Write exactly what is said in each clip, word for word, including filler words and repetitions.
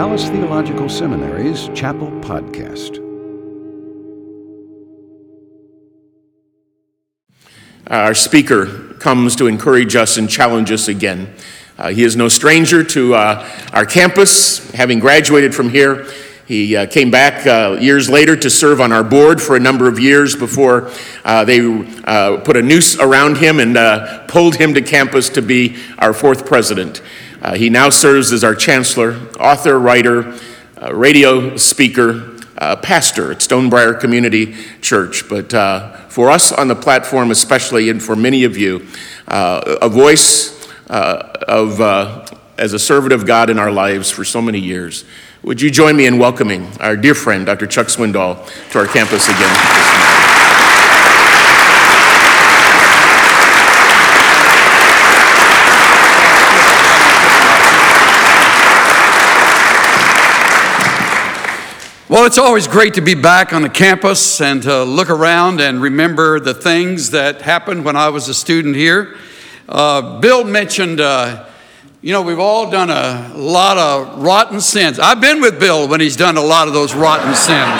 Dallas Theological Seminary's Chapel Podcast. Our speaker comes to encourage us and challenge us again. Uh, he is no stranger to uh, our campus, having graduated from here. He uh, came back uh, years later to serve on our board for a number of years before uh, they uh, put a noose around him and uh, pulled him to campus to be our fourth president. Uh, he now serves as our chancellor, author, writer, uh, radio speaker, uh, pastor at Stonebriar Community Church. But uh, for us on the platform especially, and for many of you, uh, a voice uh, of uh, as a servant of God in our lives for so many years. Would you join me in welcoming our dear friend, Doctor Chuck Swindoll, to our campus again this morning? Well, it's always great to be back on the campus and to look around and remember the things that happened when I was a student here. Uh, Bill mentioned, uh, you know, we've all done a lot of rotten sins. I've been with Bill when he's done a lot of those rotten sins.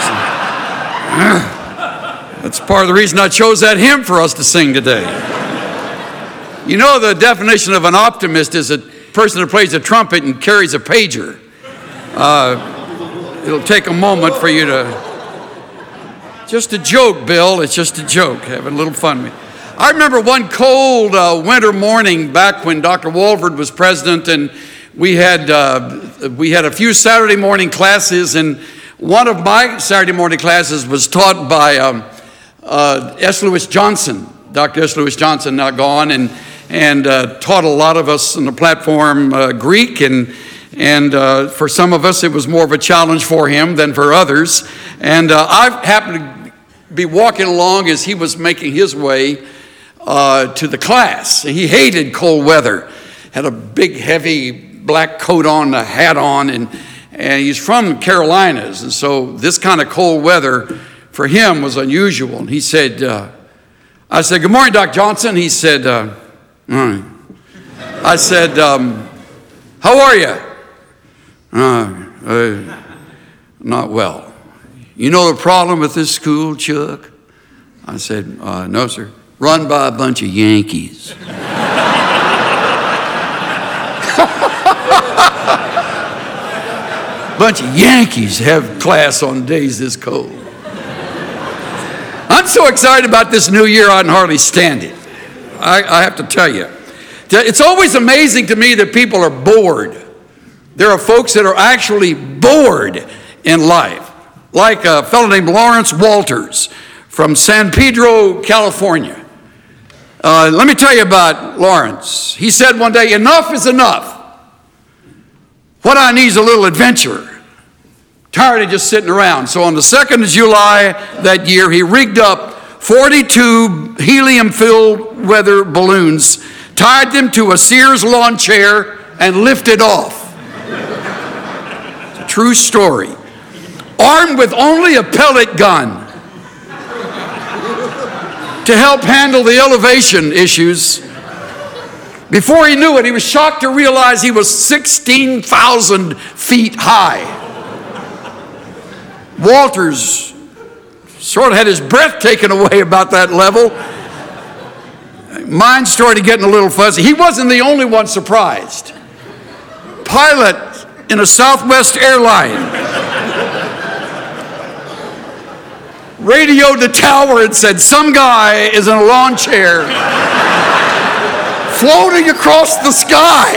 That's part of the reason I chose that hymn for us to sing today. You know, the definition of an optimist is a person who plays a trumpet and carries a pager. Uh, It'll take a moment for you to, just a joke, Bill, it's just a joke, having a little fun with me. I remember one cold uh, winter morning back when Doctor Walford was president, and we had uh, we had a few Saturday morning classes, and one of my Saturday morning classes was taught by um, uh, S. Lewis Johnson, Doctor S. Lewis Johnson, now gone, and, and uh, taught a lot of us on the platform uh, Greek, and And uh, for some of us, it was more of a challenge for him than for others. And uh, I happened to be walking along as he was making his way uh, to the class. He hated cold weather, had a big, heavy black coat on, a hat on, and, and he's from the Carolinas. And so this kind of cold weather for him was unusual. And he said, uh, I said, "Good morning, Doctor Johnson." He said, uh, "All right." I said, um, "How are you?" Uh, uh, not well. "You know the problem with this school, Chuck?" I said, uh, "No, sir." "Run by a bunch of Yankees." Bunch of Yankees have class on days this cold. I'm so excited about this new year, I can hardly stand it. I, I have to tell you. It's always amazing to me that people are bored. There are folks that are actually bored in life, like a fellow named Lawrence Walters from San Pedro, California. Uh, let me tell you about Lawrence. He said one day, "Enough is enough. What I need is a little adventure. Tired of just sitting around." So on the second of July that year, he rigged up forty-two helium-filled weather balloons, tied them to a Sears lawn chair, and lifted off. True story. Armed with only a pellet gun to help handle the elevation issues. Before he knew it, he was shocked to realize he was sixteen thousand feet high. Walters sort of had his breath taken away about that level. Mine started getting a little fuzzy. He wasn't the only one surprised. Pilot in a Southwest airline radioed the tower and said, "Some guy is in a lawn chair floating across the sky."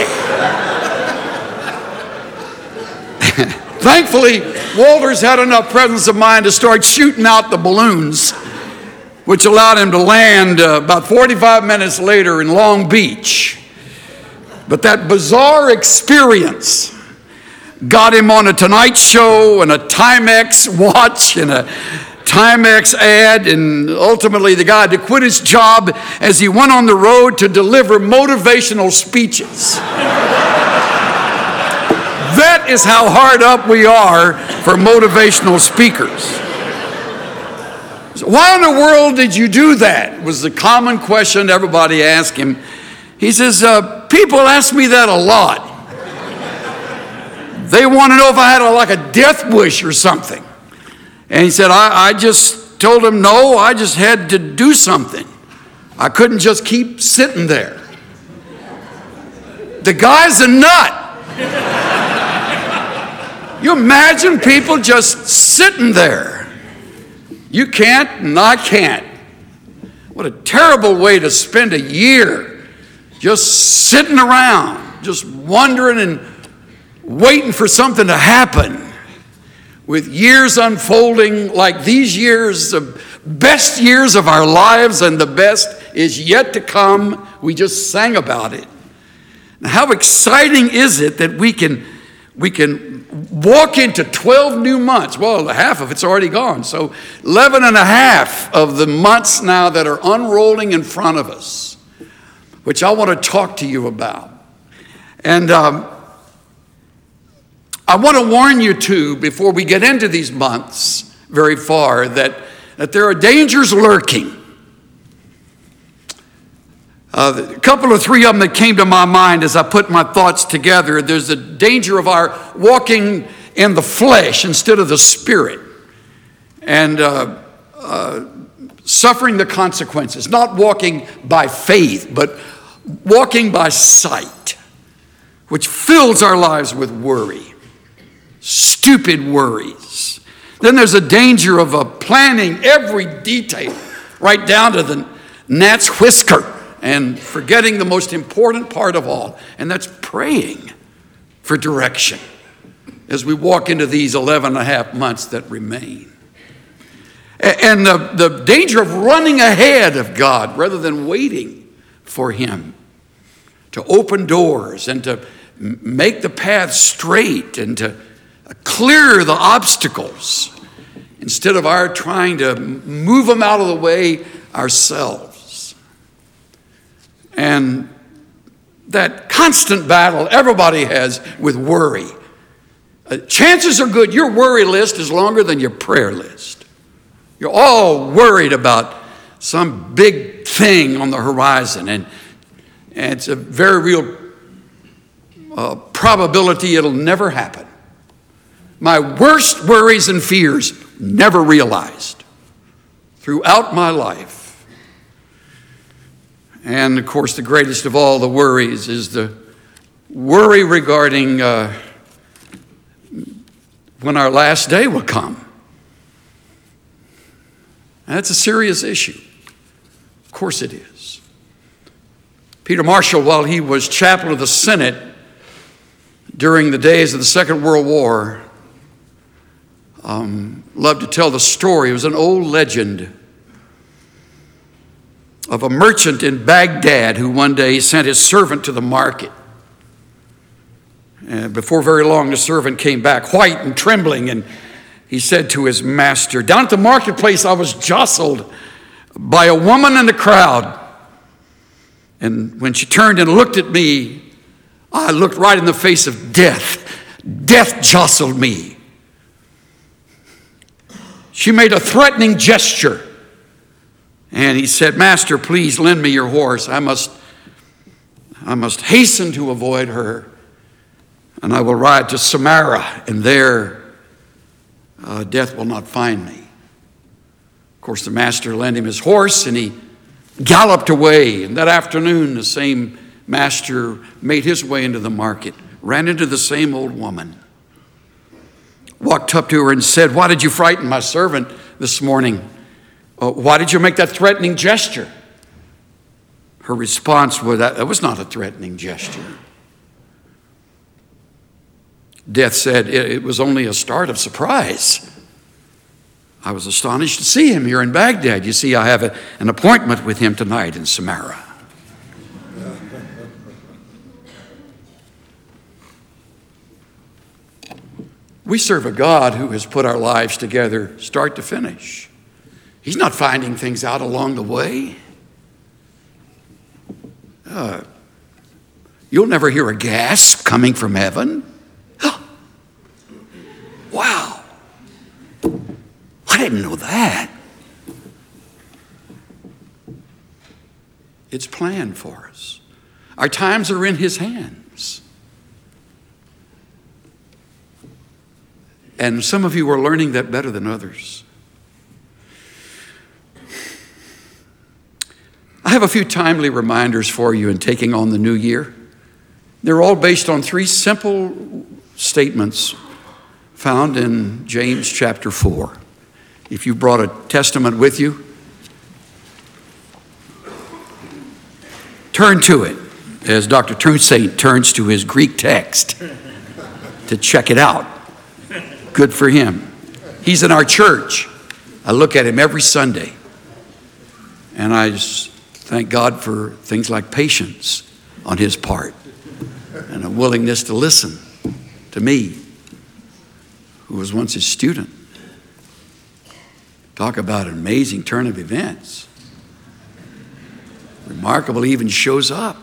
Thankfully, Walters had enough presence of mind to start shooting out the balloons, which allowed him to land uh, about forty-five minutes later in Long Beach. But that bizarre experience got him on a Tonight Show and a Timex watch and a Timex ad, and ultimately the guy had to quit his job as he went on the road to deliver motivational speeches. That is how hard up we are for motivational speakers. So why in the world did you do that? Was the common question everybody asked him. He says, uh, "People ask me that a lot. They want to know if I had a, like a death wish or something. And he said, I, I just told him, no, I just had to do something. I couldn't just keep sitting there. The guy's a nut. You imagine people just sitting there. You can't and I can't. What a terrible way to spend a year, just sitting around, just wondering and waiting for something to happen. With years unfolding like these years, the best years of our lives, and the best is yet to come. We just sang about it. Now, how exciting is it that we can we can walk into twelve new months? Well, half of it's already gone. So eleven and a half of the months now that are unrolling in front of us, which I want to talk to you about. And um, I want to warn you too, before we get into these months very far, that, that there are dangers lurking. Uh, a couple or three of them that came to my mind as I put my thoughts together. There's the danger of our walking in the flesh instead of the spirit, and uh, uh, suffering the consequences, not walking by faith, but walking by sight, which fills our lives with worry. Stupid worries. Then there's a danger of uh, planning every detail right down to the gnat's whisker and forgetting the most important part of all, and that's praying for direction as we walk into these eleven and a half months that remain. And the, the danger of running ahead of God rather than waiting for Him to open doors and to make the path straight and to clear the obstacles instead of our trying to move them out of the way ourselves. And that constant battle everybody has with worry. Uh, chances are good your worry list is longer than your prayer list. You're all worried about some big thing on the horizon, and, and it's a very real uh, probability it'll never happen. My worst worries and fears never realized throughout my life. And of course, the greatest of all the worries is the worry regarding uh, when our last day will come. And that's a serious issue. Of course it is. Peter Marshall, while he was chaplain of the Senate during the days of the Second World War, Um, loved to tell the story. It was an old legend of a merchant in Baghdad who one day sent his servant to the market. And before very long, the servant came back white and trembling, and he said to his master, "Down at the marketplace, I was jostled by a woman in the crowd. And when she turned and looked at me, I looked right in the face of death. Death jostled me. She made a threatening gesture. And he said, 'Master, please lend me your horse. I must, I must hasten to avoid her. And I will ride to Samarra, and there uh, death will not find me.' Of course, the master lent him his horse, and he galloped away. And that afternoon, the same master made his way into the market, ran into the same old woman, walked up to her and said, 'Why did you frighten my servant this morning? Uh, why did you make that threatening gesture?' Her response was, 'That, that was not a threatening gesture.' Death said, it, it was only a start of surprise. I was astonished to see him here in Baghdad. You see, I have a, an appointment with him tonight in Samarra.' We serve a God who has put our lives together start to finish. He's not finding things out along the way. Uh, you'll never hear a gasp coming from heaven. Wow. I didn't know that. It's planned for us. Our times are in His hands. And some of you are learning that better than others. I have a few timely reminders for you in taking on the new year. They're all based on three simple statements found in James chapter four. If you brought a testament with you, turn to it as Doctor Toussaint turns to his Greek text to check it out. Good for him. He's in our church. I look at him every Sunday, and I just thank God for things like patience on his part and a willingness to listen to me, who was once his student. Talk about an amazing turn of events. Remarkable, he even shows up.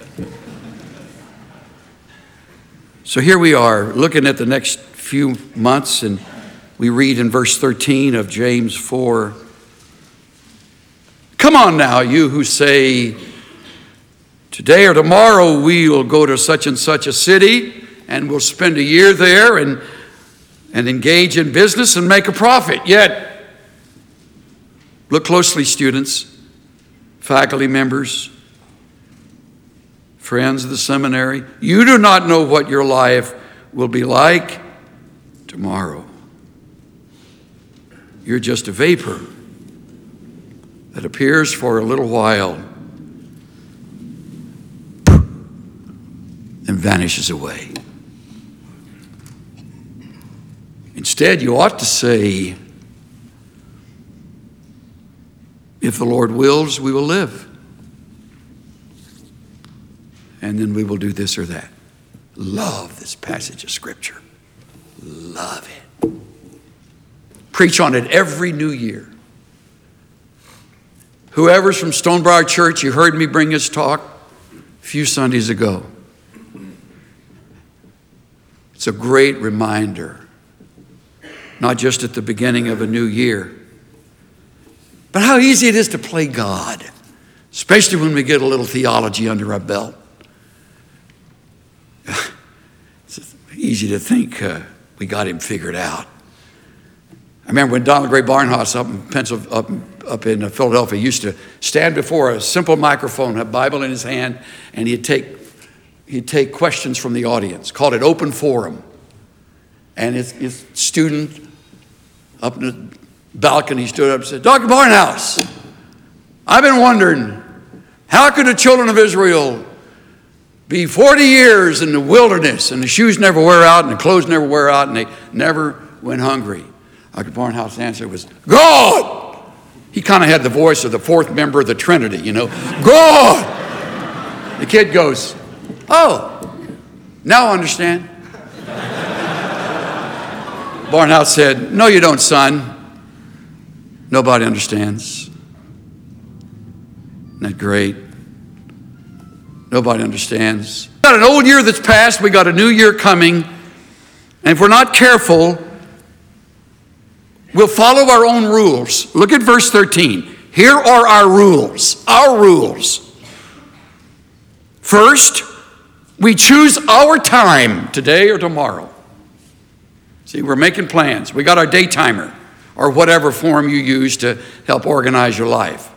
So here we are looking at the next few months, and we read in verse thirteen of James four, "Come on now, you who say, today or tomorrow we will go to such and such a city and we'll spend a year there and, and engage in business and make a profit. Yet, look closely, students, faculty members, friends of the seminary. You do not know what your life will be like tomorrow. You're just a vapor that appears for a little while and vanishes away. Instead, you ought to say, if the Lord wills, we will live. And then we will do this or that." Love this passage of Scripture. Love it. Preach on it every new year. Whoever's from Stonebriar Church, you heard me bring his talk a few Sundays ago. It's a great reminder, not just at the beginning of a new year, but how easy it is to play God, especially when we get a little theology under our belt. It's easy to think uh, we got him figured out. I remember when Donald Gray Barnhouse up in, Pennsylvania, up, up in Philadelphia used to stand before a simple microphone, a Bible in his hand, and he'd take, he'd take questions from the audience, called it open forum. And his, his student up in the balcony stood up and said, "Doctor Barnhouse, I've been wondering, how could the children of Israel be forty years in the wilderness and the shoes never wear out and the clothes never wear out and they never went hungry?" Doctor Barnhouse's answer was, "God!" He kind of had the voice of the fourth member of the Trinity, you know. "God!" The kid goes, "Oh, now I understand." Barnhouse said, "No, you don't, son. Nobody understands." Isn't that great? Nobody understands. We got an old year that's passed. We got a new year coming. And if we're not careful, we'll follow our own rules. Look at verse thirteen. Here are our rules. Our rules. First, we choose our time, today or tomorrow. See, we're making plans. We got our day timer, or whatever form you use to help organize your life.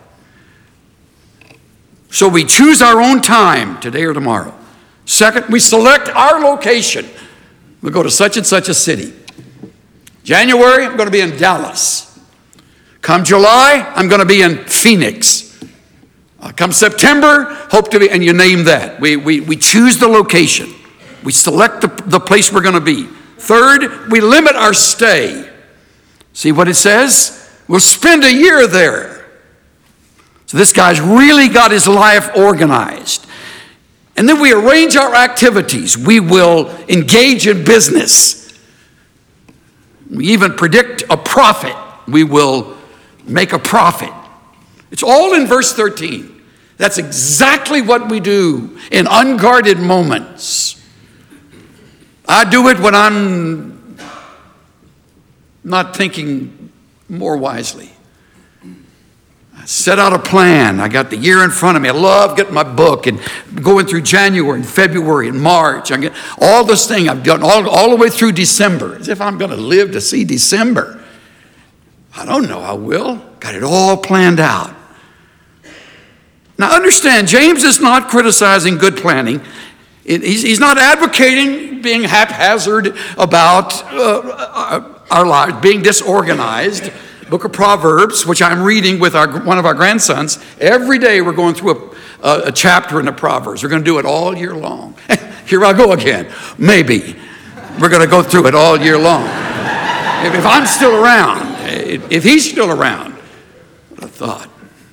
So we choose our own time, today or tomorrow. Second, we select our location. We go to such and such a city. January, I'm going to be in Dallas. Come July, I'm going to be in Phoenix. Uh, come September, hope to be, and you name that. We, we, we choose the location. We select the, the place we're going to be. Third, we limit our stay. See what it says? We'll spend a year there. So this guy's really got his life organized. And then we arrange our activities. We will engage in business. We even predict a profit. We will make a profit. It's all in verse thirteen. That's exactly what we do in unguarded moments. I do it when I'm not thinking more wisely. set out a plan. I got the year in front of me. I love getting my book and going through January and February and March. I get all this thing I've done all, all the way through December, as if I'm going to live to see December. I don't know I will. Got it all planned out. Now understand, James is not criticizing good planning. He's, he's not advocating being haphazard about uh, our lives, being disorganized. Book of Proverbs, which I'm reading with our, one of our grandsons. Every day we're going through a, a, a chapter in the Proverbs. We're going to do it all year long. Here I go again. Maybe. We're going to go through it all year long. If, if I'm still around, if he's still around, what a thought.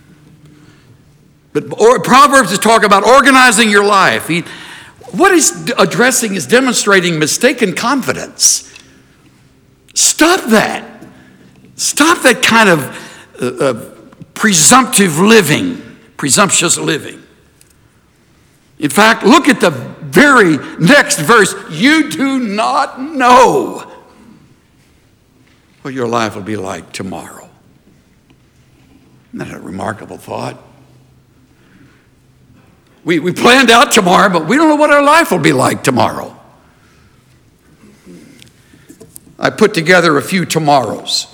But or, Proverbs is talking about organizing your life. He, what he's addressing is demonstrating mistaken confidence. Stop that. Stop that kind of uh, uh, presumptive living, presumptuous living. In fact, look at the very next verse. You do not know what your life will be like tomorrow. Isn't that a remarkable thought? We, we planned out tomorrow, but we don't know what our life will be like tomorrow. I put together a few tomorrows.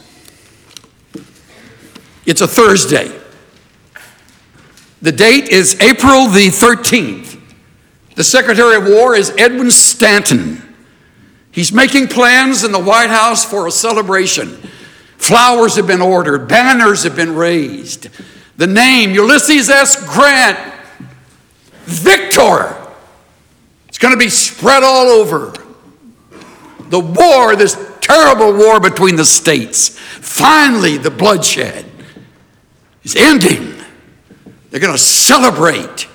It's a Thursday. The date is April the thirteenth. The Secretary of War is Edwin Stanton. He's making plans in the White House for a celebration. Flowers have been ordered. Banners have been raised. The name, Ulysses S. Grant, Victor. It's going to be spread all over. The war, this terrible war between the states. Finally, the bloodshed is ending. They're going to celebrate.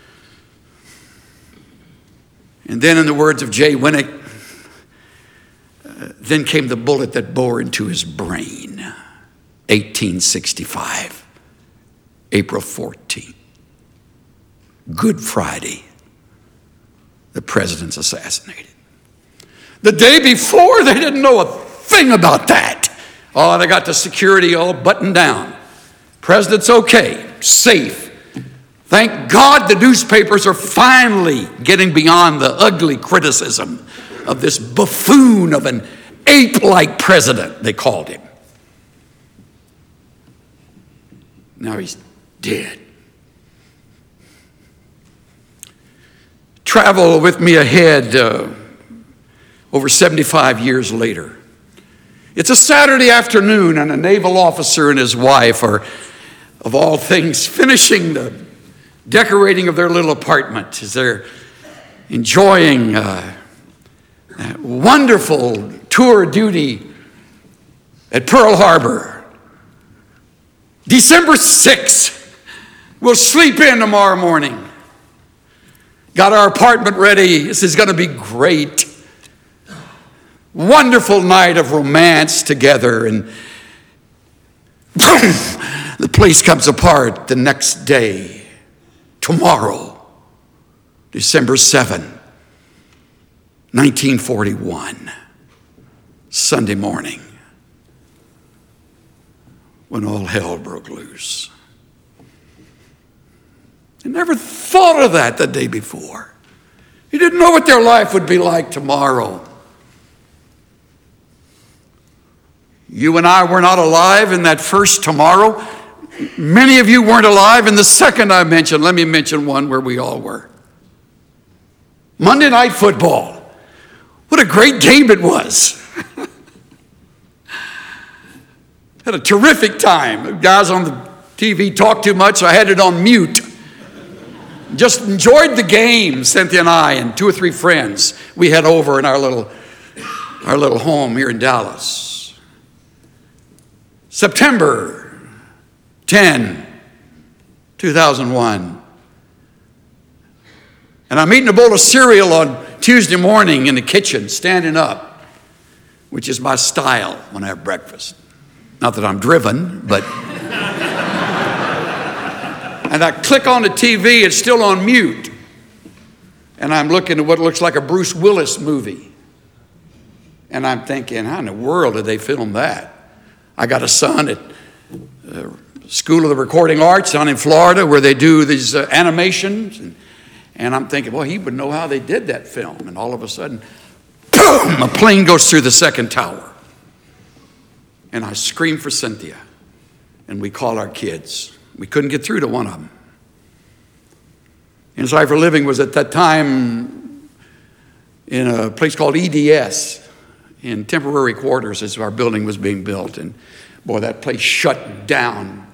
And then, in the words of Jay Winnick, uh, then came the bullet that bore into his brain. eighteen sixty-five, April fourteenth. Good Friday. The president's assassinated. The day before, they didn't know a thing about that. Oh, they got the security all buttoned down. President's okay, safe. Thank God the newspapers are finally getting beyond the ugly criticism of this buffoon of an ape-like president, they called him. Now he's dead. Travel with me ahead uh, over seventy-five years later. It's a Saturday afternoon, and a naval officer and his wife are, of all things, finishing the decorating of their little apartment as they're enjoying uh, a wonderful tour duty at Pearl Harbor. December sixth, we'll sleep in tomorrow morning. Got our apartment ready. This is going to be great. Wonderful night of romance together, and the place comes apart the next day, tomorrow, December seventh, nineteen forty-one, Sunday morning, when all hell broke loose. I never thought of that the day before. You didn't know what their life would be like tomorrow. You and I were not alive in that first tomorrow. Many of you weren't alive in the second I mentioned. Let me mention one where we all were. Monday Night Football. What a great game it was. Had a terrific time. The guys on the T V talked too much, so I had it on mute. Just enjoyed the game, Cynthia and I and two or three friends. We had over in our little, our little home here in Dallas. September tenth, two thousand one. And I'm eating a bowl of cereal on Tuesday morning in the kitchen, standing up, which is my style when I have breakfast. Not that I'm driven, but... And I click on the T V, it's still on mute. And I'm looking at what looks like a Bruce Willis movie. And I'm thinking, how in the world did they film that? I got a son that uh, School of the Recording Arts down in Florida where they do these uh, animations. And, and I'm thinking, well, he would know how they did that film. And all of a sudden, boom, a plane goes through the second tower. And I scream for Cynthia. And we call our kids. We couldn't get through to one of them. Inside for Living was at that time in a place called E D S, in temporary quarters as our building was being built. And boy, that place shut down.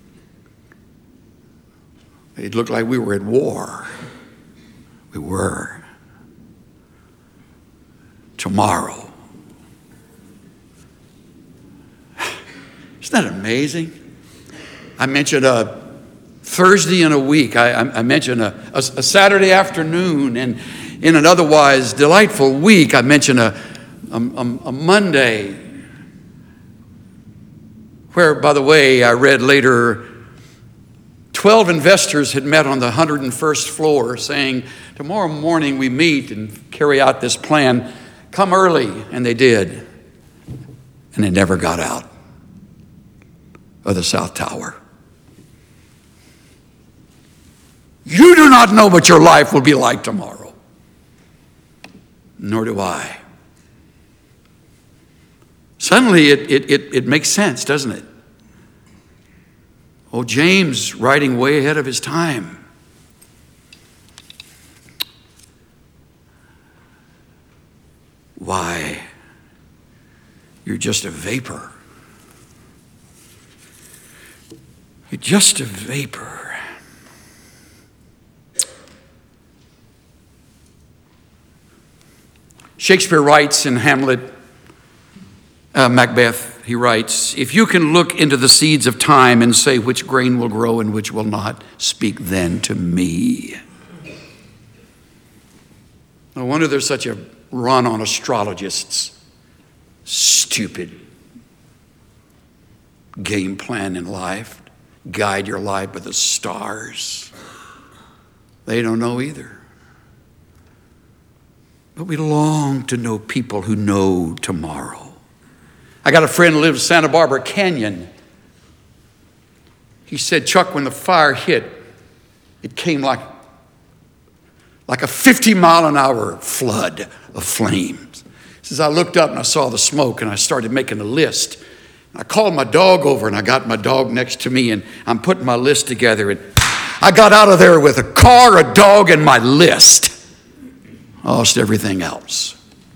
It looked like we were at war. We were. Tomorrow. Isn't that amazing? I mentioned a Thursday in a week. I, I mentioned a, a, a Saturday afternoon, and in an otherwise delightful week, I mentioned a, a, a Monday, where, by the way, I read later, twelve investors had met on the one hundred first floor saying, tomorrow morning we meet and carry out this plan. Come early, and they did. And they never got out of the South Tower. You do not know what your life will be like tomorrow. Nor do I. Suddenly it, it, it, it makes sense, doesn't it? Oh, James, writing way ahead of his time. Why? You're just a vapor. You're just a vapor. Shakespeare writes in Hamlet, uh, Macbeth, he writes, if you can look into the seeds of time and say which grain will grow and which will not, speak then to me. No wonder there's such a run on astrologists. Stupid game plan in life. Guide your life by the stars. They don't know either. But we long to know people who know tomorrow. I got a friend who lives in Santa Barbara Canyon. He said, Chuck, when the fire hit, it came like, like a fifty mile an hour flood of flames. He says, I looked up and I saw the smoke and I started making a list. I called my dog over and I got my dog next to me and I'm putting my list together. And I got out of there with a car, a dog, and my list. Lost everything else.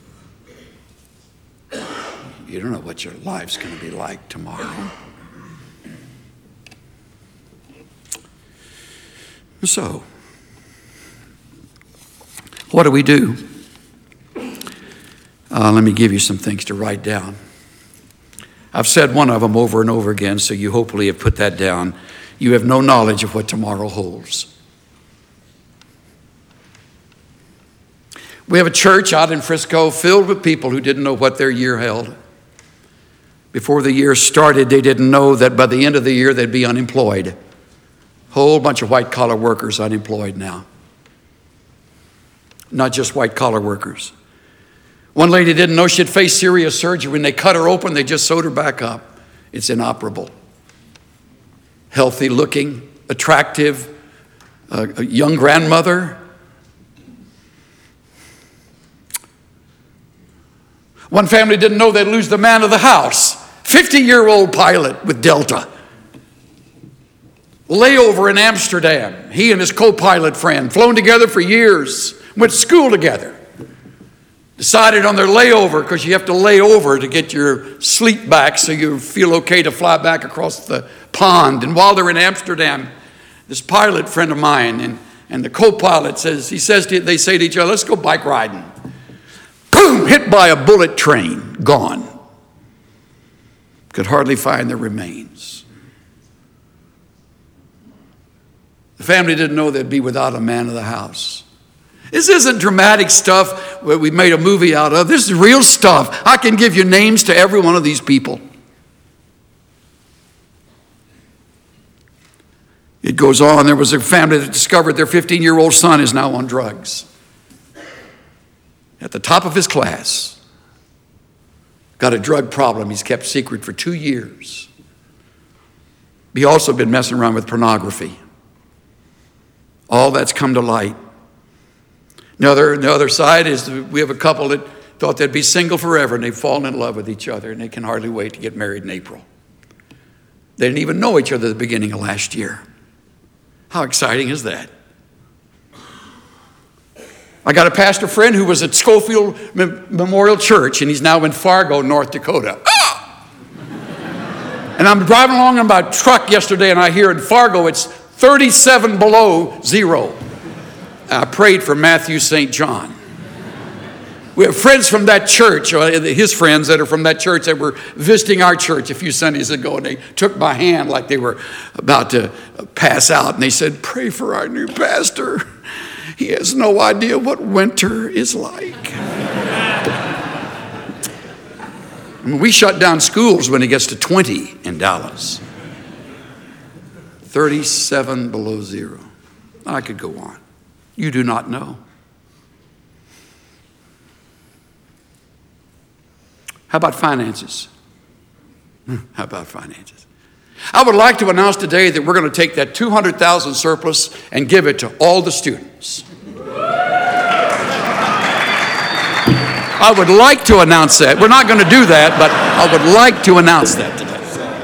You don't know what your life's going to be like tomorrow. So, what do we do? Uh, let me give you some things to write down. I've said one of them over and over again, so you hopefully have put that down. You have no knowledge of what tomorrow holds. We have a church out in Frisco filled with people who didn't know what their year held. Before the year started, they didn't know that by the end of the year they'd be unemployed. Whole bunch of white-collar workers unemployed now. Not just white-collar workers. One lady didn't know she'd face serious surgery. When they cut her open, they just sewed her back up. It's inoperable. Healthy looking, attractive, uh, a young grandmother. One family didn't know they'd lose the man of the house. fifty-year-old pilot with Delta. Layover in Amsterdam. He and his co-pilot friend, flown together for years, went to school together. Decided on their layover, because you have to lay over to get your sleep back so you feel okay to fly back across the pond. And while they're in Amsterdam, this pilot friend of mine and, and the co-pilot says, he says to, they say to each other, let's go bike riding. Boom, hit by a bullet train, gone. Could hardly find their remains. The family didn't know they'd be without a man of the house. This isn't dramatic stuff where we made a movie out of. This is real stuff. I can give you names to every one of these people. It goes on. There was a family that discovered their fifteen-year-old son is now on drugs. At the top of his class. Got a drug problem he's kept secret for two years. He also been messing around with pornography. All that's come to light. The other, the other side is we have a couple that thought they'd be single forever, and they've fallen in love with each other, and they can hardly wait to get married in April. They didn't even know each other at the beginning of last year. How exciting is that? I got a pastor friend who was at Schofield Memorial Church, and he's now in Fargo, North Dakota. Ah! And I'm driving along in my truck yesterday, and I hear in Fargo it's thirty-seven below zero. I prayed for Matthew Saint John. We have friends from that church, his friends that are from that church that were visiting our church a few Sundays ago, and they took my hand like they were about to pass out, and they said, "Pray for our new pastor. He has no idea what winter is like." I mean, we shut down schools when it gets to twenty in Dallas. thirty-seven below zero. I could go on. You do not know. How about finances? How about finances? I would like to announce today that we're going to take that two hundred thousand surplus and give it to all the students. I would like to announce that. We're not going to do that, but I would like to announce that today.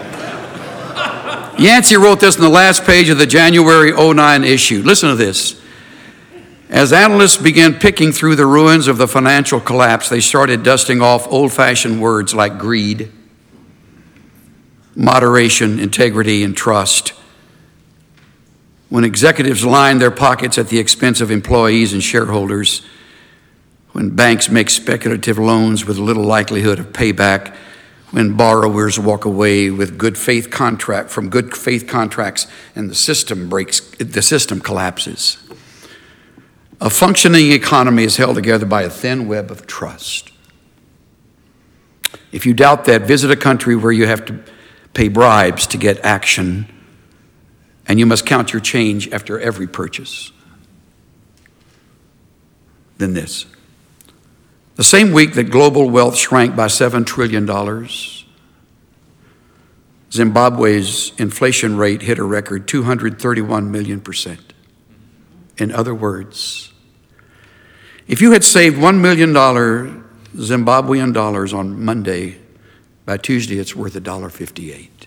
Yancey wrote this in the last page of the January oh nine issue. Listen to this. As analysts began picking through the ruins of the financial collapse, they started dusting off old-fashioned words like greed, moderation, integrity, and trust. When executives line their pockets at the expense of employees and shareholders, when banks make speculative loans with little likelihood of payback, when borrowers walk away with good faith contract from good faith contracts and the system breaks, the system collapses. A functioning economy is held together by a thin web of trust. If you doubt that, visit a country where you have to pay bribes to get action, and you must count your change after every purchase. Then this. The same week that global wealth shrank by seven trillion dollars, Zimbabwe's inflation rate hit a record two hundred thirty-one million percent. In other words, if you had saved one million dollars Zimbabwean dollars on Monday, by Tuesday it's worth one dollar fifty-eight.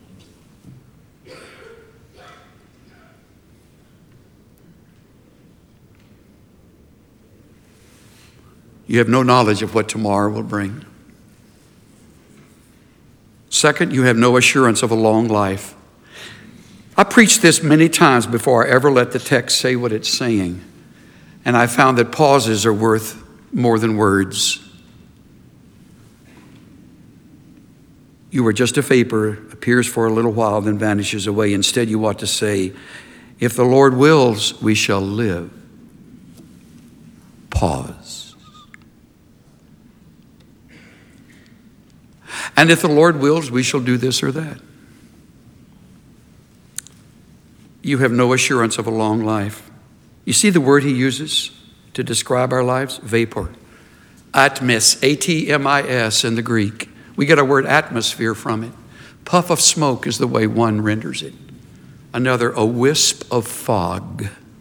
You have no knowledge of what tomorrow will bring. Second, you have no assurance of a long life. I preached this many times before I ever let the text say what it's saying. And I found that pauses are worth more than words. You are just a vapor, appears for a little while, then vanishes away. Instead, you ought to say, if the Lord wills, we shall live. Pause. And if the Lord wills, we shall do this or that. You have no assurance of a long life. You see the word he uses to describe our lives? Vapor. Atmis, A T M I S in the Greek. We get our word atmosphere from it. Puff of smoke is the way one renders it. Another, a wisp of fog.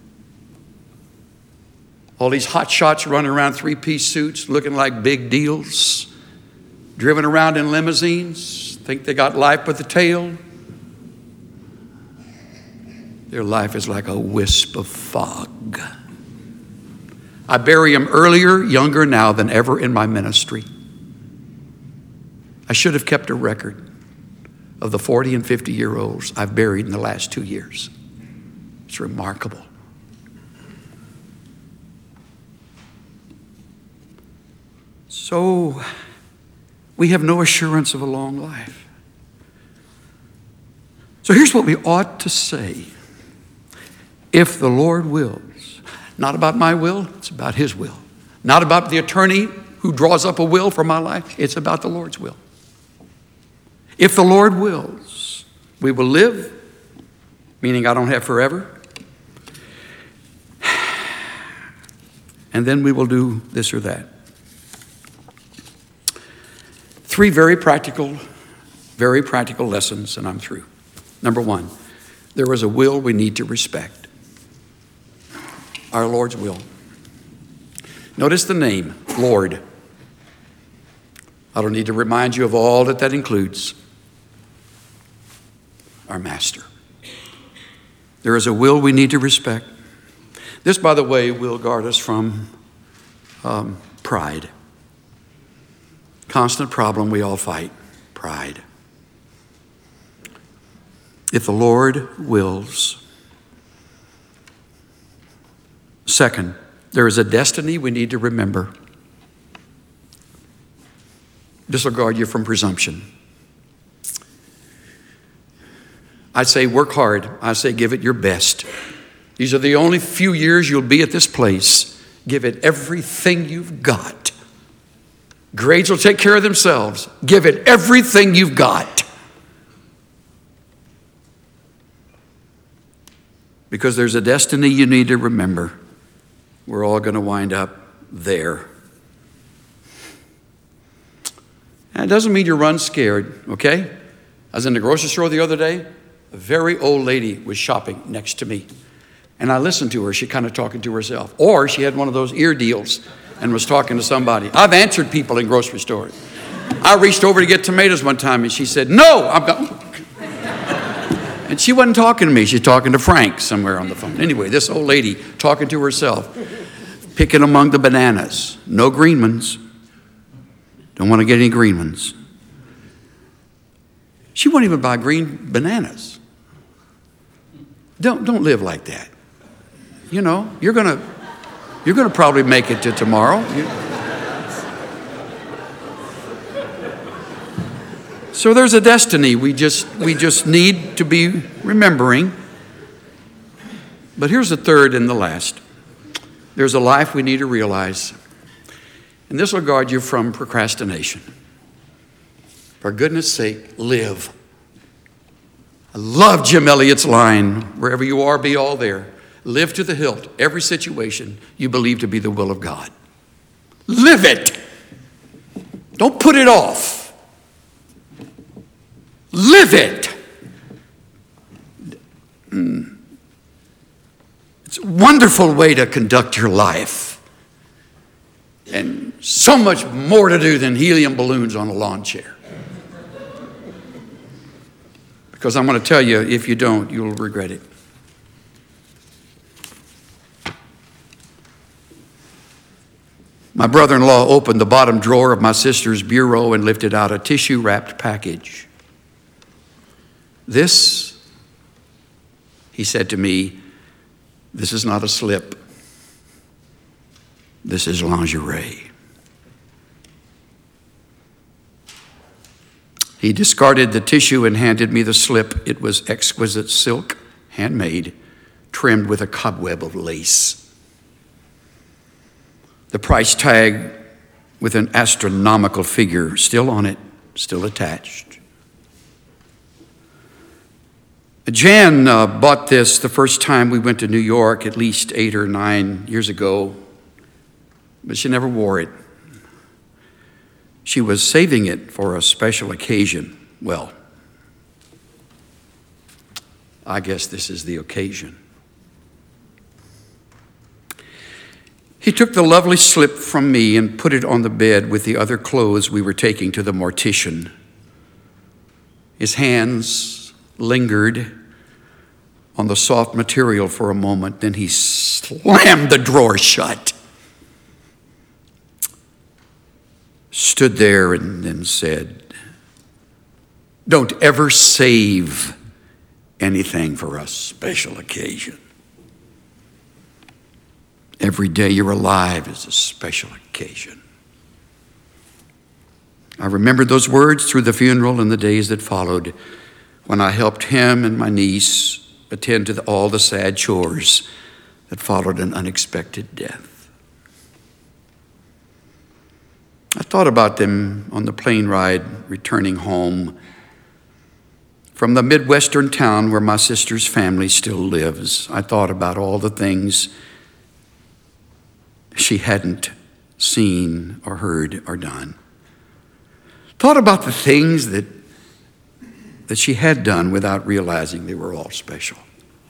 All these hot shots running around three-piece suits, looking like big deals, driven around in limousines, think they got life with the tail. Their life is like a wisp of fog. I bury them earlier, younger now than ever in my ministry. I should have kept a record of the forty and fifty year olds I've buried in the last two years. It's remarkable. So we have no assurance of a long life. So here's what we ought to say. If the Lord wills, not about my will, it's about his will. Not about the attorney who draws up a will for my life, it's about the Lord's will. If the Lord wills, we will live, meaning I don't have forever. And then we will do this or that. Three very practical, very practical lessons, and I'm through. Number one, there is a will we need to respect. Our Lord's will. Notice the name, Lord. I don't need to remind you of all that that includes. Our Master. There is a will we need to respect. This, by the way, will guard us from um, pride. Constant problem we all fight, pride. If the Lord wills. Second, there is a destiny we need to remember. This will guard you from presumption. I say work hard. I say give it your best. These are the only few years you'll be at this place. Give it everything you've got. Grades will take care of themselves. Give it everything you've got. Because there's a destiny you need to remember. We're all going to wind up there. And it doesn't mean you run scared, okay? I was in the grocery store the other day. A very old lady was shopping next to me. And I listened to her. She kind of talking to herself. Or she had one of those ear deals and was talking to somebody. I've answered people in grocery stores. I reached over to get tomatoes one time and she said, no, I'm going. And she wasn't talking to me. She's talking to Frank somewhere on the phone. Anyway, this old lady talking to herself, picking among the bananas. No green ones. Don't want to get any green ones. She won't even buy green bananas. Don't, don't live like that. You know, you're going to you're going to probably make it to tomorrow. You, So there's a destiny we just we just need to be remembering. But here's the third and the last. There's a life we need to realize. And this will guard you from procrastination. For goodness sake, live. I love Jim Elliot's line, wherever you are, be all there. Live to the hilt, every situation you believe to be the will of God. Live it. Don't put it off. Live it. It's a wonderful way to conduct your life. And so much more to do than helium balloons on a lawn chair. Because I'm going to tell you, if you don't, you'll regret it. My brother-in-law opened the bottom drawer of my sister's bureau and lifted out a tissue-wrapped package. This, he said to me, this is not a slip. This is lingerie. He discarded the tissue and handed me the slip. It was exquisite silk, handmade, trimmed with a cobweb of lace. The price tag with an astronomical figure still on it, still attached. Jan uh, bought this the first time we went to New York, at least eight or nine years ago, but she never wore it. She was saving it for a special occasion. Well, I guess this is the occasion. He took the lovely slip from me and put it on the bed with the other clothes we were taking to the mortician. His hands lingered on the soft material for a moment, then he slammed the drawer shut. Stood there and then said, "Don't ever save anything for a special occasion. Every day you're alive is a special occasion." I remembered those words through the funeral and the days that followed, when I helped him and my niece attend to the, all the sad chores that followed an unexpected death. I thought about them on the plane ride returning home from the Midwestern town where my sister's family still lives. I thought about all the things she hadn't seen or heard or done. Thought about the things that that she had done without realizing they were all special.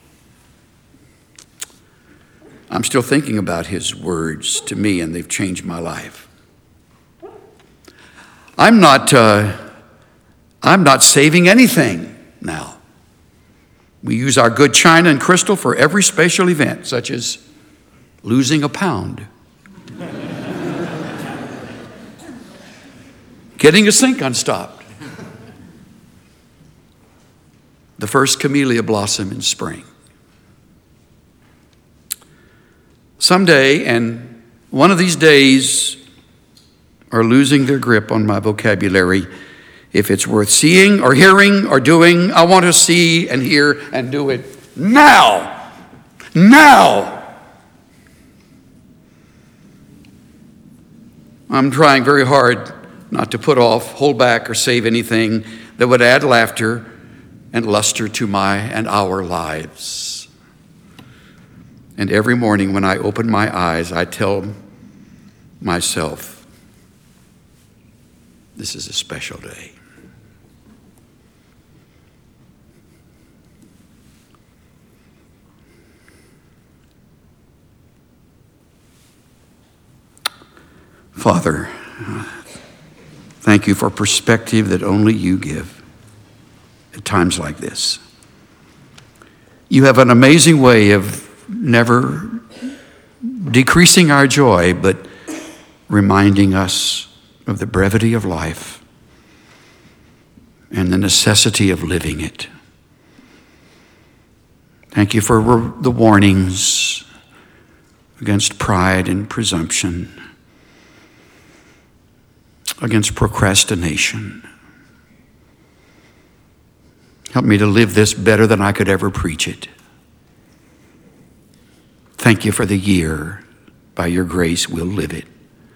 I'm still thinking about his words to me, and they've changed my life. I'm not, uh, I'm not saving anything now. We use our good china and crystal for every special event, such as losing a pound, getting a sink unstopped, the first camellia blossom in spring. Someday, and one of these days are losing their grip on my vocabulary. If it's worth seeing or hearing or doing, I want to see and hear and do it now. Now. I'm trying very hard not to put off, hold back, or save anything that would add laughter and luster to my and our lives. And every morning when I open my eyes, I tell myself, this is a special day. Father, thank you for perspective that only you give at times like this. You have an amazing way of never decreasing our joy, but reminding us of the brevity of life and the necessity of living it. Thank you for the warnings against pride and presumption, against procrastination. Help me to live this better than I could ever preach it. Thank you for the year. By your grace, we'll live it.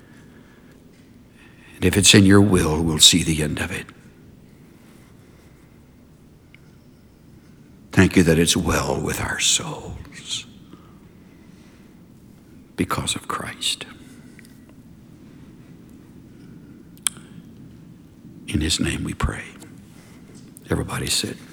And if it's in your will, we'll see the end of it. Thank you that it's well with our souls because of Christ. In his name we pray. Everybody sit.